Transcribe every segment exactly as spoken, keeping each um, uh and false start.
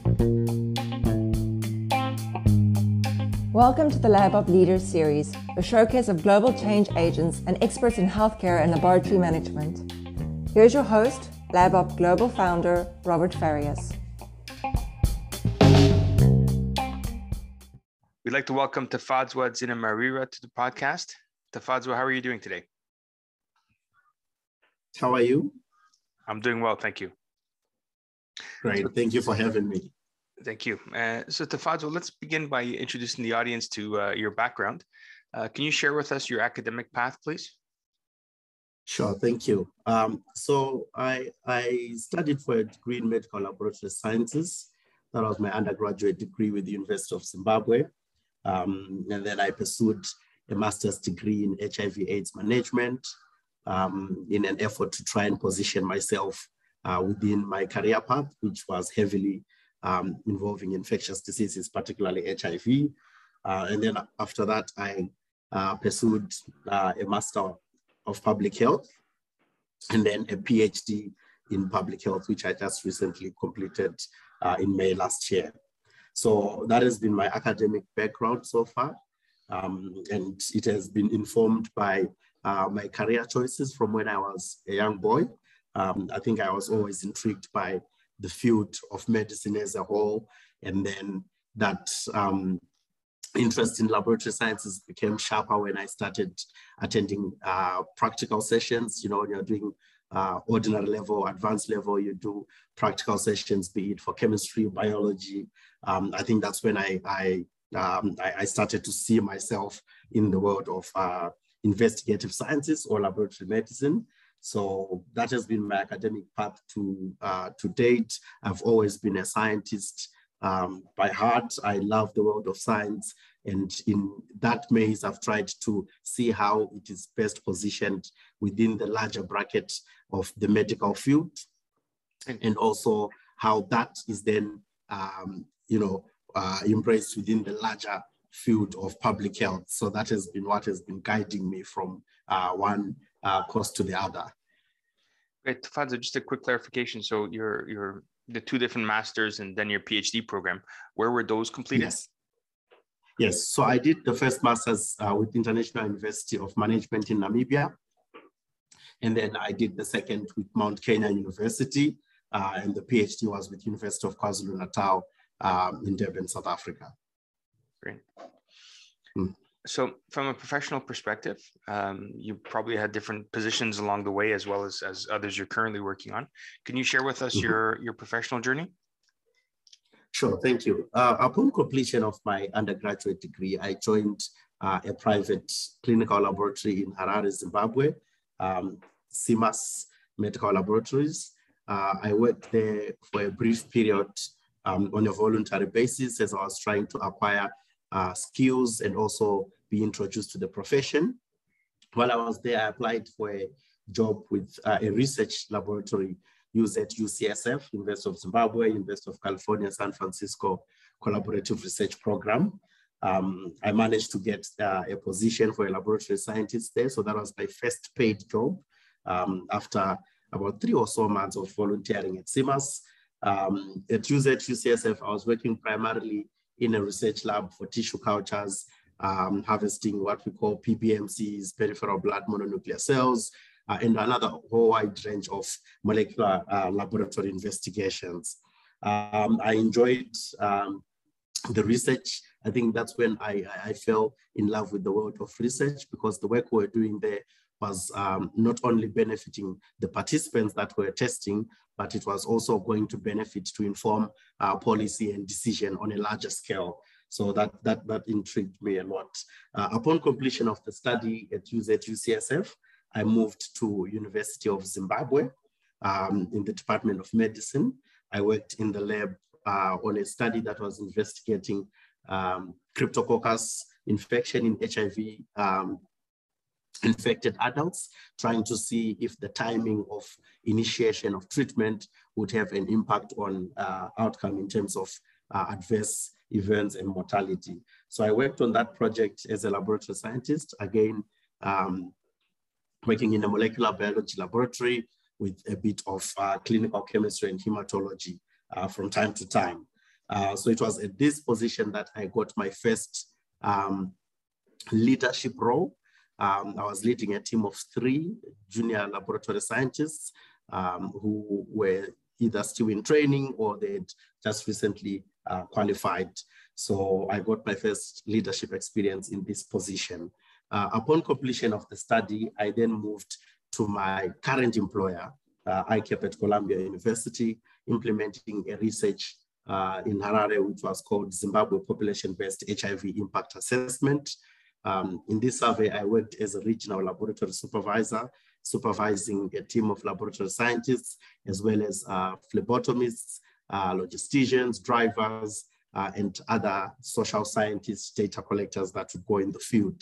Welcome to the LabOp Leaders Series, a showcase of global change agents and experts in healthcare and laboratory management. Here's your host, LabOp Global Founder, Robert Farias. We'd like to welcome Tafadzwa Dzinamarira to the podcast. Tafadzwa, how are you doing today? How are you? I'm doing well, thank you. Great, so, thank you for having me. Thank you. Uh, so Tafadzwa, let's begin by introducing the audience to uh, your background. Uh, can you share with us your academic path, please? Sure, thank you. Um, so I, I studied for a degree in medical laboratory sciences. That was my undergraduate degree with the University of Zimbabwe. Um, and then I pursued a master's degree in H I V AIDS management um, in an effort to try and position myself uh, within my career path, which was heavily um, involving infectious diseases, particularly H I V. Uh, and then after that, I uh, pursued uh, a master of public health and then a PhD in public health, which I just recently completed uh, in May last year. So that has been my academic background so far. Um, and it has been informed by uh, my career choices from when I was a young boy. Um, I think I was always intrigued by the field of medicine as a whole. And then that um, interest in laboratory sciences became sharper when I started attending uh, practical sessions. You know, when you're doing uh, ordinary level, advanced level, you do practical sessions, be it for chemistry, biology. Um, I think that's when I, I, um, I, I started to see myself in the world of uh, investigative sciences or laboratory medicine. So that has been my academic path to, uh, to date. I've always been a scientist um, by heart. I love the world of science. And in that maze, I've tried to see how it is best positioned within the larger bracket of the medical field. And also how that is then, um, you know, uh, embraced within the larger field of public health. So that has been what has been guiding me from uh, one uh, course to the other. Great, Tafadzwa, just a quick clarification. So your your the two different masters and then your PhD program, where were those completed? Yes. Yes, so I did the first master's uh, with International University of Management in Namibia. And then I did the second with Mount Kenya University. Uh, and the PhD was with University of KwaZulu-Natal um, in Durban, South Africa. Great. Mm. So from a professional perspective, um, you probably had different positions along the way as well as, as others you're currently working on. Can you share with us mm-hmm. your, your professional journey? Sure, thank you. Uh, upon completion of my undergraduate degree, I joined uh, a private clinical laboratory in Harare, Zimbabwe, um, CIMAS Medical Laboratories. Uh, I worked there for a brief period um, on a voluntary basis as I was trying to acquire uh, skills and also be introduced to the profession. While I was there, I applied for a job with uh, a research laboratory used at U C S F, University of Zimbabwe, University of California, San Francisco Collaborative Research Program. Um, I managed to get uh, a position for a laboratory scientist there. So that was my first paid job um, after about three or so months of volunteering at CIMAS. Um, at U Z at U C S F, I was working primarily in a research lab for tissue cultures, um, harvesting what we call P B M Cs, peripheral blood mononuclear cells, uh, and another whole wide range of molecular uh, laboratory investigations. Um, I enjoyed um, the research. I think that's when I, I fell in love with the world of research, because the work we were doing there was um, not only benefiting the participants that were testing, but it was also going to benefit to inform uh, policy and decision on a larger scale. So that, that, that intrigued me a lot. Uh, upon completion of the study at U Z at U C S F, I moved to University of Zimbabwe um, in the Department of Medicine. I worked in the lab uh, on a study that was investigating um, Cryptococcus infection in H I V um, infected adults, trying to see if the timing of initiation of treatment would have an impact on uh, outcome in terms of uh, adverse events and mortality. So I worked on that project as a laboratory scientist, again, um, working in a molecular biology laboratory with a bit of uh, clinical chemistry and hematology uh, from time to time. Uh, so it was at this position that I got my first um, leadership role. Um, I was leading a team of three junior laboratory scientists um, who were either still in training or they'd just recently uh, qualified. So I got my first leadership experience in this position. Uh, upon completion of the study, I then moved to my current employer, uh, I C A P at Columbia University, implementing a research uh, in Harare, which was called Zimbabwe Population-Based H I V Impact Assessment. Um, in this survey, I worked as a regional laboratory supervisor, supervising a team of laboratory scientists, as well as uh, phlebotomists, uh, logisticians, drivers, uh, and other social scientists, data collectors that would go in the field.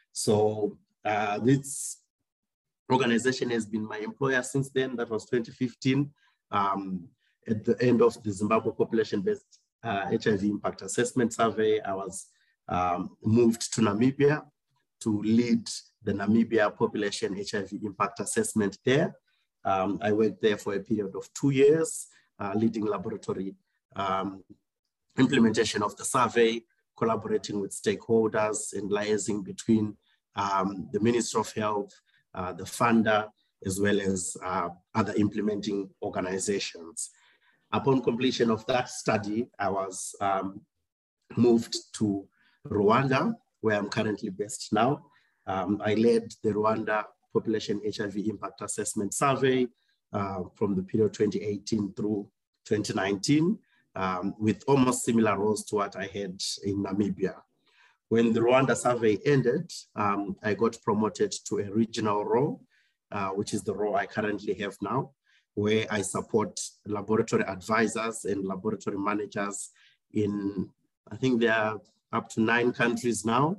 So uh, this organization has been my employer since then. That was twenty fifteen. Um, at the end of the Zimbabwe Population-Based uh, H I V Impact Assessment Survey, I was um, moved to Namibia to lead the Namibia Population H I V Impact Assessment there. Um, I worked there for a period of two years, uh, leading laboratory um, implementation of the survey, collaborating with stakeholders and liaising between um, the Ministry of Health, uh, the funder, as well as uh, other implementing organizations. Upon completion of that study, I was um, moved to Rwanda, where I'm currently based now. Um, I led the Rwanda Population H I V Impact Assessment Survey uh, from the period twenty eighteen through twenty nineteen, um, with almost similar roles to what I had in Namibia. When the Rwanda survey ended, um, I got promoted to a regional role, uh, which is the role I currently have now, where I support laboratory advisors and laboratory managers in, I think there are up to nine countries now,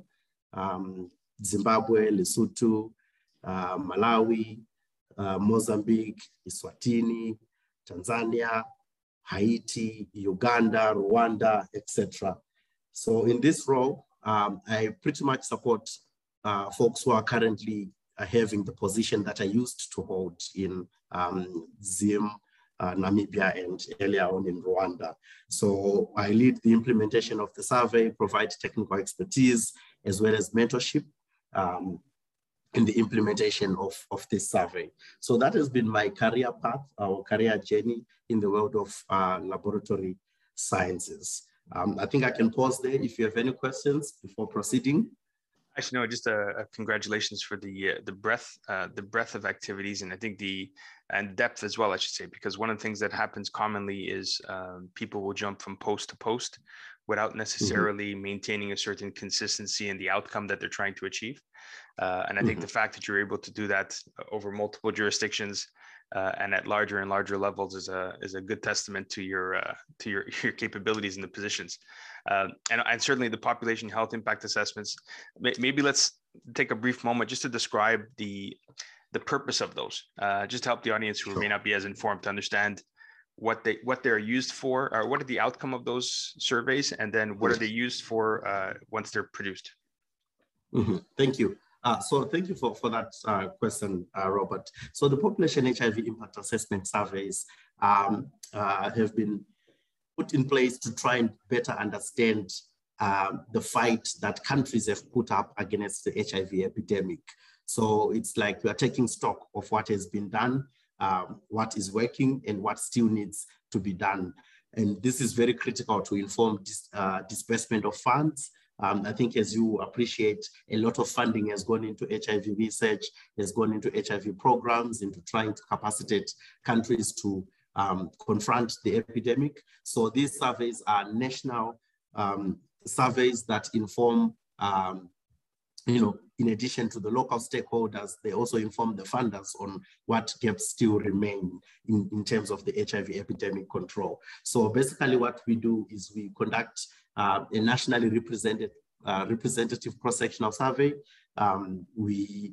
um, Zimbabwe, Lesotho, uh, Malawi, uh, Mozambique, Eswatini, Tanzania, Haiti, Uganda, Rwanda, et cetera. So in this role, um, I pretty much support uh, folks who are currently uh, having the position that I used to hold in um, Zim, uh, Namibia, and earlier on in Rwanda. So I lead the implementation of the survey, provide technical expertise, as well as mentorship um, in the implementation of, of this survey. So that has been my career path, our career journey in the world of uh, laboratory sciences. Um, I think I can pause there if you have any questions before proceeding. Actually, no, just a, a congratulations for the uh, the breadth uh, the breadth of activities, and I think the and depth as well, I should say, because one of the things that happens commonly is um, people will jump from post to post without necessarily mm-hmm. maintaining a certain consistency in the outcome that they're trying to achieve. Uh, and I think mm-hmm. the fact that you're able to do that over multiple jurisdictions uh, and at larger and larger levels is a is a good testament to your uh, to your your capabilities in the positions. Uh, and, and certainly the population health impact assessments. Maybe let's take a brief moment just to describe the the purpose of those, uh, just to help the audience who sure. may not be as informed to understand what they what they're used for, or what are the outcome of those surveys, and then what yes. are they used for uh, once they're produced. Mm-hmm. Thank you. Uh, so thank you for, for that uh, question, uh, Robert. So the population H I V impact assessment surveys um, uh, have been put in place to try and better understand uh, the fight that countries have put up against the H I V epidemic. So it's like we are taking stock of what has been done, um, what is working, and what still needs to be done. And this is very critical to inform dis, uh, disbursement of funds. Um, I think, as you appreciate, a lot of funding has gone into H I V research, has gone into H I V programs, into trying to capacitate countries to um, confront the epidemic. So these surveys are national um, surveys that inform, um, you know, in addition to the local stakeholders, they also inform the funders on what gaps still remain in, in terms of the H I V epidemic control. So basically what we do is we conduct uh, a nationally represented, uh, representative cross-sectional survey. Um, we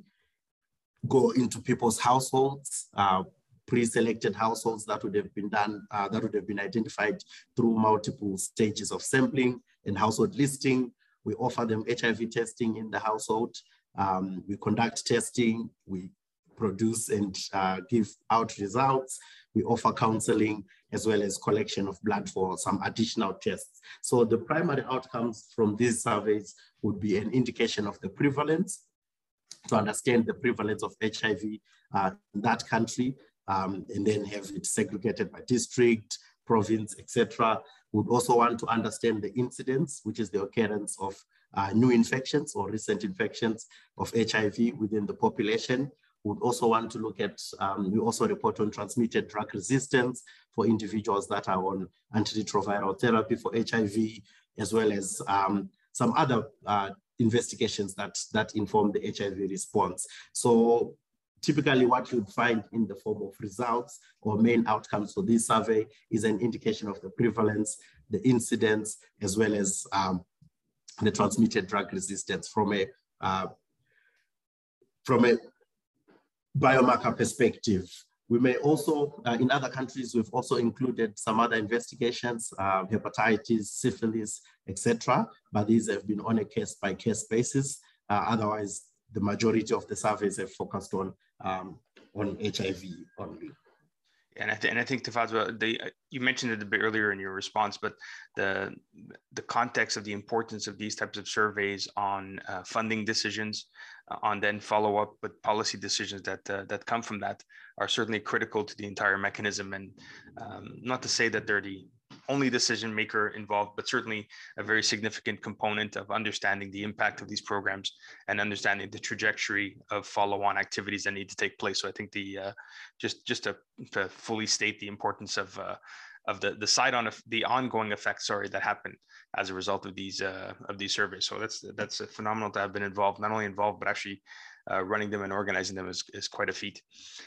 go into people's households, uh, pre-selected households that would have been done, uh, that would have been identified through multiple stages of sampling and household listing. We offer them H I V testing in the household. Um, we conduct testing, we produce and uh, give out results. We offer counseling as well as collection of blood for some additional tests. So the primary outcomes from these surveys would be an indication of the prevalence, to understand the prevalence of H I V uh, in that country, um, and then have it segregated by district, province, et cetera. We'd also want to understand the incidence, which is the occurrence of uh, new infections or recent infections of H I V within the population. We'd also want to look at, um, we also report on transmitted drug resistance for individuals that are on antiretroviral therapy for H I V, as well as um, some other uh, investigations that, that inform the H I V response. So typically what you'd find in the form of results or main outcomes for this survey is an indication of the prevalence, the incidence, as well as um, the transmitted drug resistance from a, uh, from a biomarker perspective. We may also, uh, in other countries, we've also included some other investigations, uh, hepatitis, syphilis, et cetera, but these have been on a case-by-case basis. Uh, otherwise, the majority of the surveys have focused on, um, on H I V only. And I, th and I think, Tafadzwa, they, you mentioned it a bit earlier in your response, but the, the context of the importance of these types of surveys on uh, funding decisions, uh, on then follow up with policy decisions that, uh, that come from that are certainly critical to the entire mechanism. And um, not to say that they're the only decision maker involved, but certainly a very significant component of understanding the impact of these programs and understanding the trajectory of follow-on activities that need to take place. So I think the uh, just just to, to fully state the importance of uh, of the the side on the ongoing effects, sorry, that happen as a result of these uh, of these surveys. So that's that's phenomenal to have been involved, not only involved but actually uh, running them and organizing them is is quite a feat.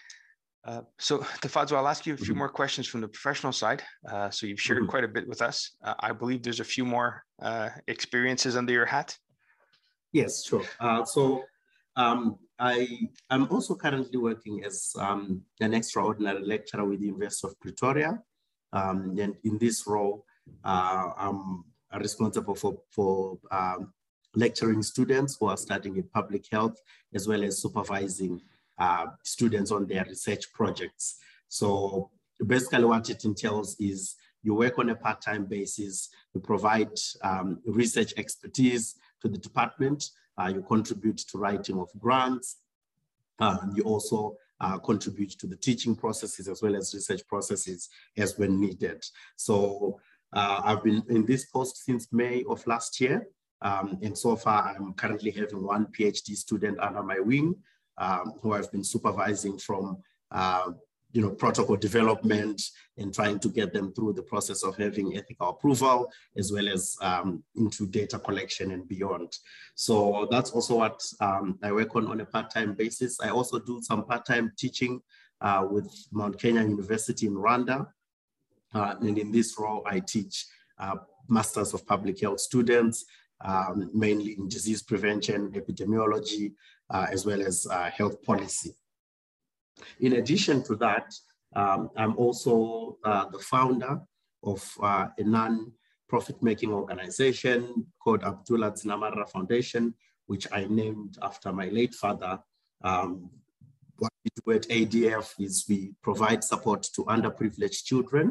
Uh, so, Tafadzwa, I'll ask you a few more questions from the professional side. Uh, so you've shared quite a bit with us. Uh, I believe there's a few more uh, experiences under your hat. Yes, sure. Uh, so um, I am also currently working as um, an extraordinary lecturer with the University of Pretoria. Um, and in this role, uh, I'm responsible for, for um, lecturing students who are studying in public health, as well as supervising Uh, students on their research projects. So basically what it entails is you work on a part-time basis, you provide um, research expertise to the department, uh, you contribute to writing of grants, uh, you also uh, contribute to the teaching processes as well as research processes as when needed. So uh, I've been in this post since May of last year, um, and so far I'm currently having one PhD student under my wing, Um, who I've been supervising from, uh, you know, protocol development and trying to get them through the process of having ethical approval, as well as um, into data collection and beyond. So that's also what um, I work on on a part-time basis. I also do some part-time teaching uh, with Mount Kenya University in Rwanda. Uh, and in this role, I teach uh, Masters of Public Health students, um, mainly in disease prevention, epidemiology, Uh, as well as uh, health policy. In addition to that, um, I'm also uh, the founder of uh, a non-profit-making organization called Abdullah Dzinamarra Foundation, which I named after my late father. Um, what we do at A D F is we provide support to underprivileged children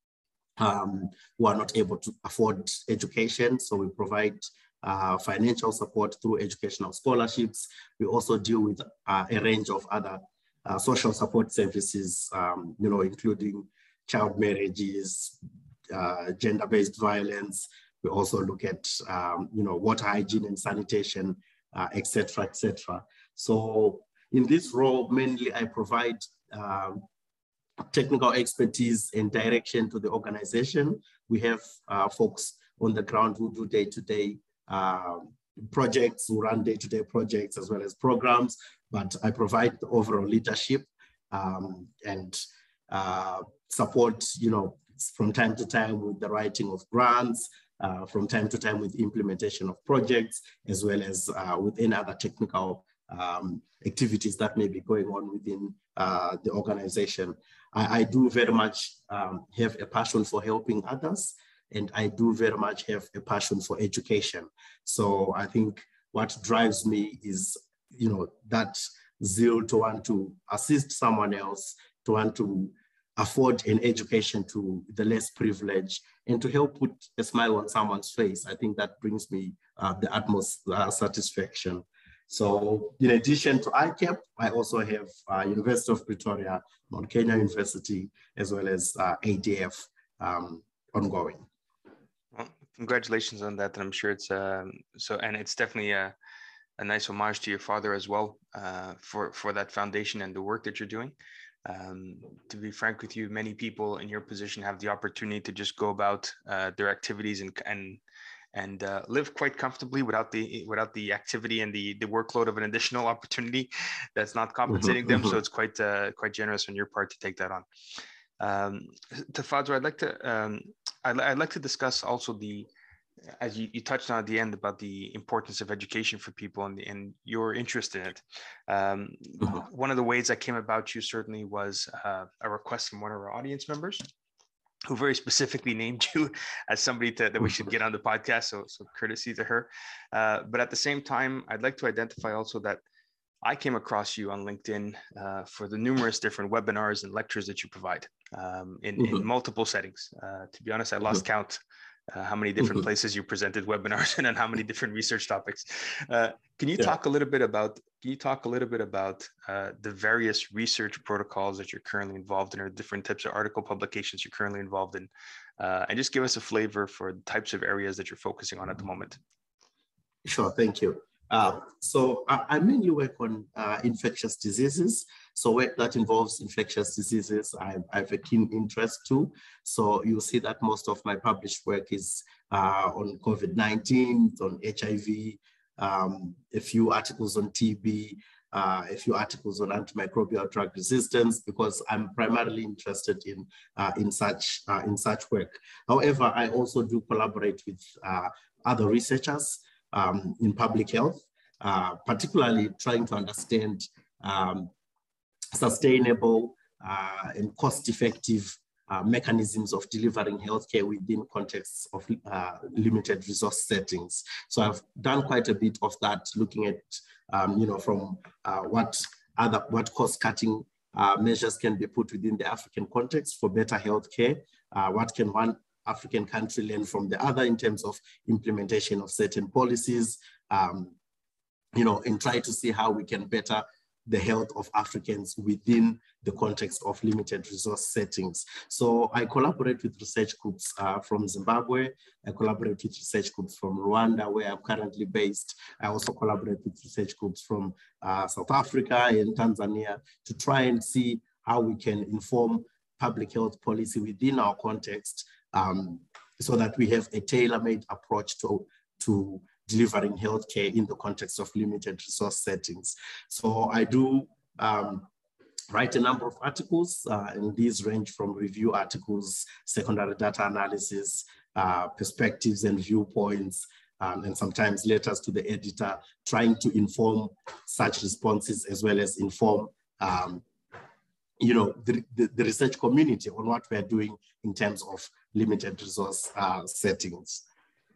um, who are not able to afford education. So we provide Uh, financial support through educational scholarships. We also deal with uh, a range of other uh, social support services, um, you know, including child marriages, uh, gender-based violence. We also look at, um, you know, water hygiene and sanitation, uh, et cetera, et cetera. So in this role, mainly I provide uh, technical expertise and direction to the organization. We have uh, folks on the ground who do day-to-day Uh, projects, who run day-to-day projects as well as programs, but I provide the overall leadership um, and uh, support, you know, from time to time with the writing of grants, uh, from time to time with implementation of projects, as well as uh, with any other technical um, activities that may be going on within uh, the organization. I, I do very much um, have a passion for helping others, and I do very much have a passion for education. So I think what drives me is, you know, that zeal to want to assist someone else, to want to afford an education to the less privileged and to help put a smile on someone's face. I think that brings me uh, the utmost uh, satisfaction. So in addition to I C A P, I also have uh, University of Pretoria, Mount Kenya University, as well as uh, A D F um, ongoing. Well, congratulations on that. And I'm sure it's um, so, and it's definitely a, a nice homage to your father as well uh, for, for that foundation and the work that you're doing. Um, to be frank with you, many people in your position have the opportunity to just go about uh, their activities and and and uh, live quite comfortably without the without the activity and the the workload of an additional opportunity that's not compensating mm-hmm, them. Mm-hmm. So it's quite uh, quite generous on your part to take that on. Um, Tafadzwa, I'd like to um, I'd, I'd like to discuss also the, as you, you touched on at the end, about the importance of education for people and, and your interest in it. Um, mm-hmm. One of the ways that came about you certainly was uh, a request from one of our audience members, who very specifically named you as somebody to, that we should get on the podcast. So, so courtesy to her. Uh, but at the same time, I'd like to identify also that I came across you on LinkedIn uh, for the numerous different webinars and lectures that you provide um, in, mm-hmm. in multiple settings. Uh, to be honest, I lost mm-hmm. count uh, how many different mm-hmm. places you presented webinars and how many different research topics. Uh, can you yeah. talk a little bit about, can you talk a little bit about uh, the various research protocols that you're currently involved in, or different types of article publications you're currently involved in, uh, and just give us a flavor for the types of areas that you're focusing on at the moment? Sure, thank you. Uh, so I, I mainly work on uh, infectious diseases. So work that involves infectious diseases, I, I have a keen interest too. So you'll see that most of my published work is uh, on COVID nineteen, on H I V, um, a few articles on T B, uh, a few articles on antimicrobial drug resistance, because I'm primarily interested in, uh, in, such, uh, in such work. However, I also do collaborate with uh, other researchers Um, in public health, uh, particularly trying to understand um, sustainable uh, and cost-effective uh, mechanisms of delivering healthcare within contexts of uh, limited resource settings. So I've done quite a bit of that, looking at, um, you know, from uh, what other what cost-cutting uh, measures can be put within the African context for better healthcare. Uh, what can one African country learn from the other in terms of implementation of certain policies, um, you know, and try to see how we can better the health of Africans within the context of limited resource settings. So I collaborate with research groups uh, from Zimbabwe. I collaborate with research groups from Rwanda, where I'm currently based. I also collaborate with research groups from uh, South Africa and Tanzania to try and see how we can inform public health policy within our context, Um, so that we have a tailor-made approach to, to delivering healthcare in the context of limited resource settings. So I do um, write a number of articles, uh, and these range from review articles, secondary data analysis, uh, perspectives and viewpoints, um, and sometimes letters to the editor, trying to inform such responses as well as inform um, you know, the, the, the research community on what we're doing in terms of limited resource uh, settings.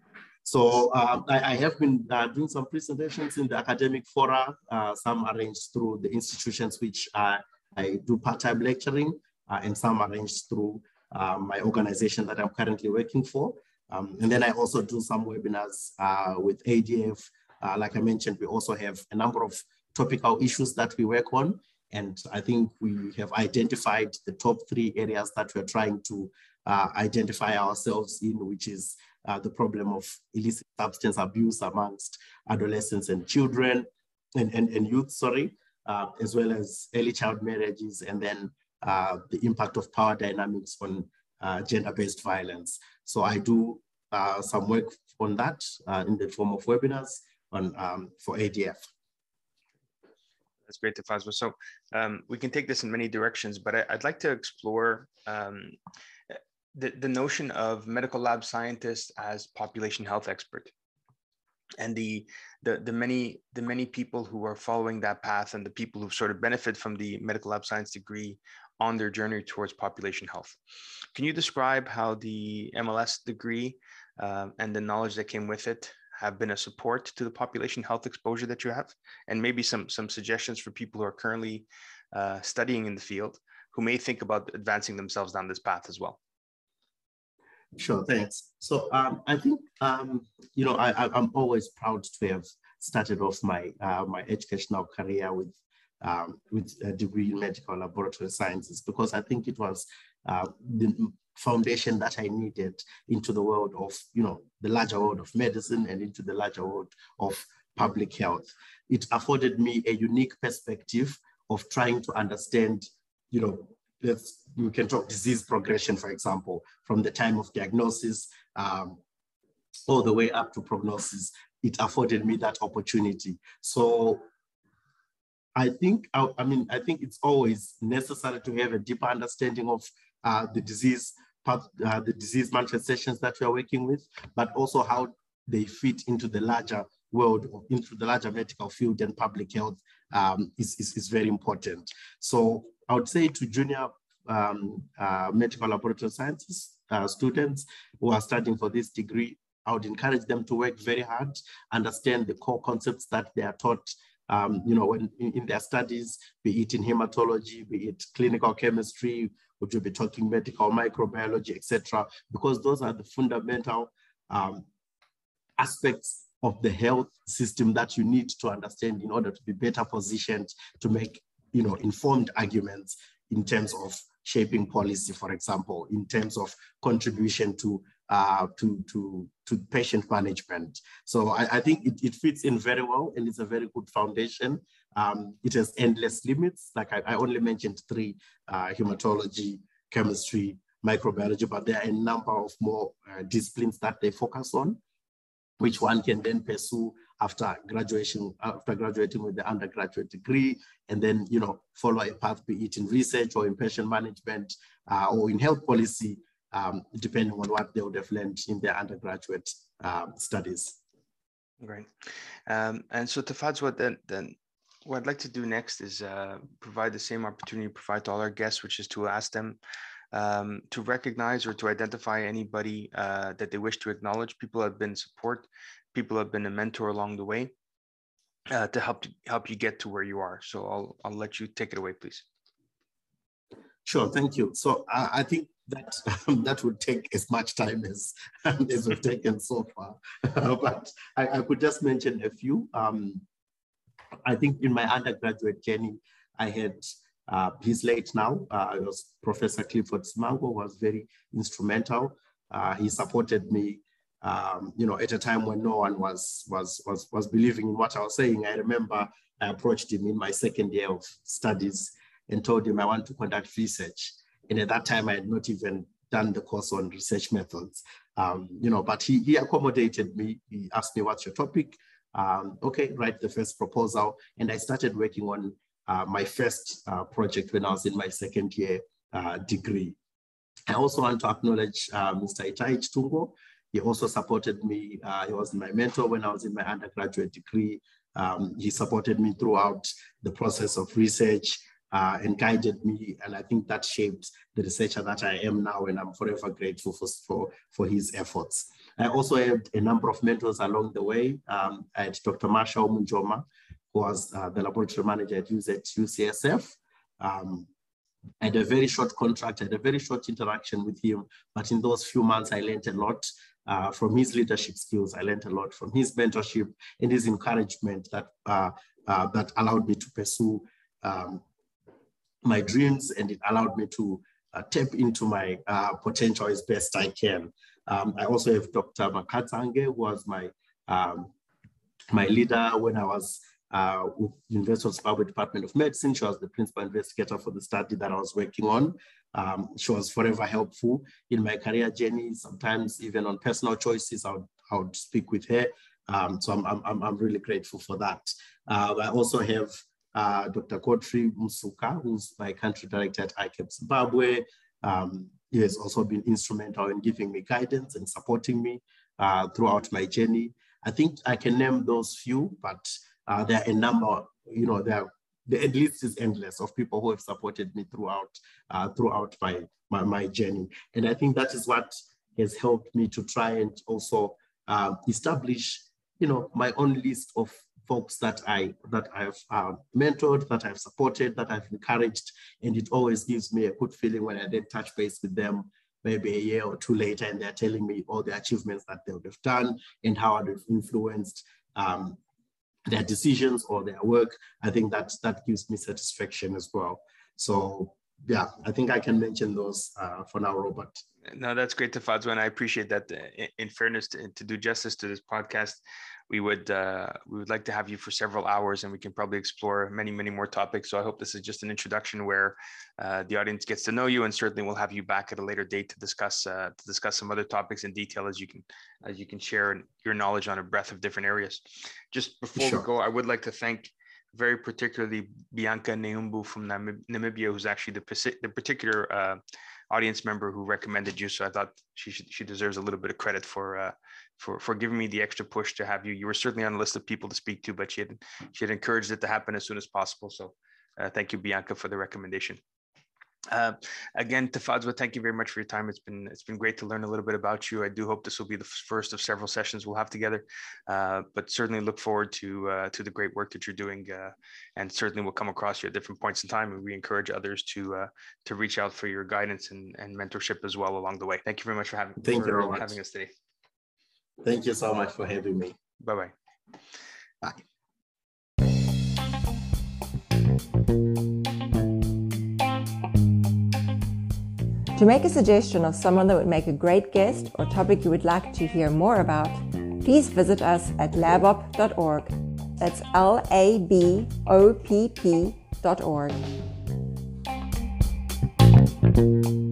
So uh, I, I have been uh, doing some presentations in the academic fora, uh, some arranged through the institutions which uh, I do part-time lecturing, uh, and some arranged through uh, my organization that I'm currently working for. Um, and then I also do some webinars uh, with A D F. Uh, like I mentioned, we also have a number of topical issues that we work on. And I think we have identified the top three areas that we're trying to uh, identify ourselves in, which is uh, the problem of illicit substance abuse amongst adolescents and children and, and, and youth, sorry, uh, as well as early child marriages, and then uh, the impact of power dynamics on uh, gender-based violence. So I do uh, some work on that uh, in the form of webinars on, um, for A D F. That's great, Tafadzwa. So um, we can take this in many directions, but I, I'd like to explore um, the, the notion of medical lab scientist as population health expert, and the, the, the, many, the many people who are following that path, and the people who sort of benefit from the medical lab science degree on their journey towards population health. Can you describe how the M L S degree uh, and the knowledge that came with it have been a support to the population health exposure that you have, and maybe some some suggestions for people who are currently uh, studying in the field, who may think about advancing themselves down this path as well? Sure, thanks. So um, I think, um, you know, I, I, I'm always proud to have started off my uh, my educational career with um, with a degree in medical laboratory sciences, because I think it was uh, the foundation that I needed into the world of, you know, the larger world of medicine and into the larger world of public health. It afforded me a unique perspective of trying to understand, you know, let's, we can talk disease progression, for example, from the time of diagnosis um, all the way up to prognosis. It afforded me that opportunity. So I think, I, I mean, I think it's always necessary to have a deeper understanding of uh, the disease, uh, the disease manifestations that we are working with, but also how they fit into the larger world, into the larger medical field and public health um, is, is, is very important. So I would say to junior um, uh, medical laboratory sciences uh, students who are studying for this degree, I would encourage them to work very hard, understand the core concepts that they are taught um, you know, when, in, in their studies, be it in hematology, be it clinical chemistry, which will be talking medical microbiology, et cetera, because those are the fundamental um, aspects of the health system that you need to understand in order to be better positioned to make, you know, informed arguments in terms of shaping policy, for example, in terms of contribution to uh, to, to, to patient management. So I, I think it, it fits in very well, and it's a very good foundation. Um, it has endless limits. Like I, I only mentioned three, uh, hematology, chemistry, microbiology, but there are a number of more uh, disciplines that they focus on, which one can then pursue after graduation, after graduating with the undergraduate degree, and then, you know, follow a path, be it in research or in patient management uh, or in health policy, um, depending on what they would have learned in their undergraduate um, studies. Great. Um, and so Tafadz, what then, then what I'd like to do next is uh, provide the same opportunity to provide to all our guests, which is to ask them Um, to recognize or to identify anybody uh, that they wish to acknowledge, people who have been support, people who have been a mentor along the way uh, to help help you get to where you are. So I'll I'll let you take it away, please. Sure, thank you. So uh, I think that um, that would take as much time as as we've taken so far, but I, I could just mention a few. Um, I think in my undergraduate journey, I had. Uh, he's late now. Uh, it was Professor Clifford Simango, was very instrumental. Uh, he supported me, um, you know, at a time when no one was, was, was, was believing in what I was saying. I remember I approached him in my second year of studies and told him I want to conduct research. And at that time, I had not even done the course on research methods, um, you know, but he, he accommodated me. He asked me, what's your topic? Um, okay, write the first proposal. And I started working on Uh, my first uh, project when I was in my second year uh, degree. I also want to acknowledge uh, Mister Itai Chitungo. He also supported me. Uh, he was my mentor when I was in my undergraduate degree. Um, he supported me throughout the process of research uh, and guided me. And I think that shaped the researcher that I am now, and I'm forever grateful for, for, for his efforts. I also had a number of mentors along the way. Um, I had Doctor Marsha Omunjoma, who was uh, the laboratory manager at U C S F. Um, I had a very short contract, I had a very short interaction with him, but in those few months, I learned a lot uh, from his leadership skills. I learned a lot from his mentorship and his encouragement that, uh, uh, that allowed me to pursue um, my dreams, and it allowed me to uh, tap into my uh, potential as best I can. Um, I also have Doctor Makatsange, who was my, um, my leader when I was Uh, with University of Zimbabwe Department of Medicine. She was the principal investigator for the study that I was working on. Um, she was forever helpful in my career journey. Sometimes even on personal choices, I would, I would speak with her. Um, so I'm, I'm, I'm really grateful for that. Uh, I also have uh, Doctor Godfrey Musuka, who's my country director at I C A P Zimbabwe. Um, he has also been instrumental in giving me guidance and supporting me uh, throughout my journey. I think I can name those few, but Uh, there are a number, you know, there are, the list is endless of people who have supported me throughout uh, throughout my, my, my journey. And I think that is what has helped me to try and also uh, establish, you know, my own list of folks that I that I've uh, mentored, that I've supported, that I've encouraged, and it always gives me a good feeling when I then touch base with them maybe a year or two later, and they're telling me all the achievements that they would have done and how they've influenced um, their decisions or their work. I think that that gives me satisfaction as well. So yeah, I think I can mention those uh, for now, Robert. No, that's great, Tafadzwa, and I appreciate that. In fairness, to, to do justice to this podcast, we would uh, we would like to have you for several hours, and we can probably explore many, many more topics. So I hope this is just an introduction where uh, the audience gets to know you, and certainly we'll have you back at a later date to discuss uh, to discuss some other topics in detail as you can as you can share your knowledge on a breadth of different areas. Just before Sure. we go, I would like to thank very particularly Bianca Neumbu from Namib- Namibia, who's actually the, the particular uh, audience member who recommended you. So I thought she should, she deserves a little bit of credit for uh, for for giving me the extra push to have you. You were certainly on the list of people to speak to, but she had she had encouraged it to happen as soon as possible. So uh, thank you, Bianca, for the recommendation. Uh, again, Tafadzwa, thank you very much for your time. It's been it's been great to learn a little bit about you. I do hope this will be the first of several sessions we'll have together, uh, but certainly look forward to uh, to the great work that you're doing, uh, and certainly we'll come across you at different points in time. And we encourage others to uh, to reach out for your guidance and, and mentorship as well along the way. Thank you very much for having Thank for you very much. having us today. Thank you so much for having me. Bye-bye. Bye. To make a suggestion of someone that would make a great guest or topic you would like to hear more about, please visit us at labop dot org. That's L A B O P P dot org.